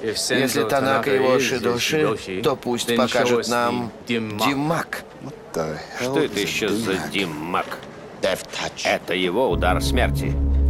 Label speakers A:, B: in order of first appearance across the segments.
A: Если Танака его Шидоши, то пусть покажет нам Димак.
B: Что это еще за Димак? Это его удар смерти.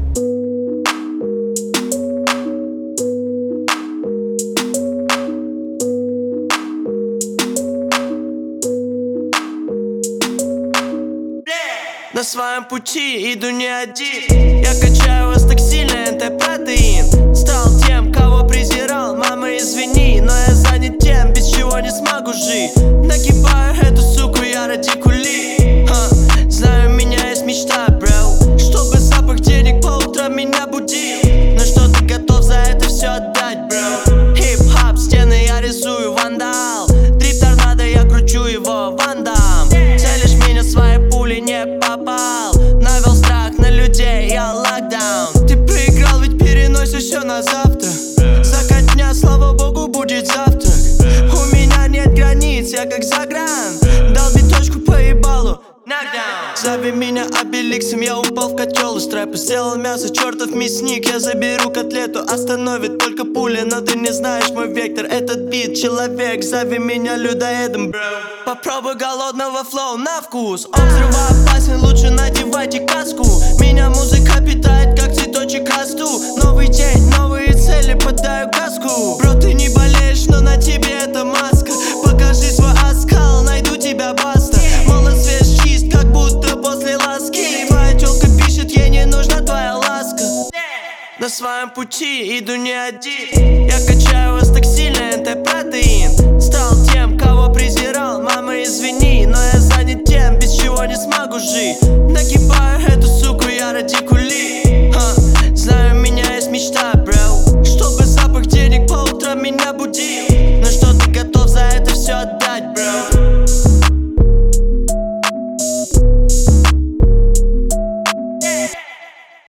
C: На своем пути иду не один. Я качаю вас так сильно, НТ-протеин. Стал тем, кого презирал, мама, извини, но я занят тем, без чего не смогу жить. Нагибаю эту суку, я ради кули. Знаю, у меня есть мечта, бро, чтобы запах денег по утрам меня будил. Но что ты готов за это все отдать, бро? Хип-хап, стены я рисую, вандал. Дрип торнадо, я кручу его, вандам. Целишь меня своей пули, не попал. Навел страх на людей, я локдаун. Ты проиграл, ведь переносишь все на завтра. Закат дня, слава богу, будет завтрак. У меня нет границ, я как загран. Дал биточку по ебалу, knockdown. Зови меня Обеликсом, я упал в котел из трэпа. Сделал мясо, чертов мясник, я заберу котлету. Остановит только пуля, но ты не знаешь мой вектор. Этот бит, человек, зови меня людоедом, бро. Попробуй голодного флоу на вкус. Он взрывоопасен, лучше надевайте каску. Меня музыка питает, как цветочек расту. Новый день, новые цели, поддаю газку. Бро, ты не болеешь, но на тебе эта маска. Покажи свой оскал, найду тебя, баста. Молод, свеж, чист, как будто после ласки. Моя тёлка пишет, ей не нужна твоя ласка. На своем пути иду не один. Я качаю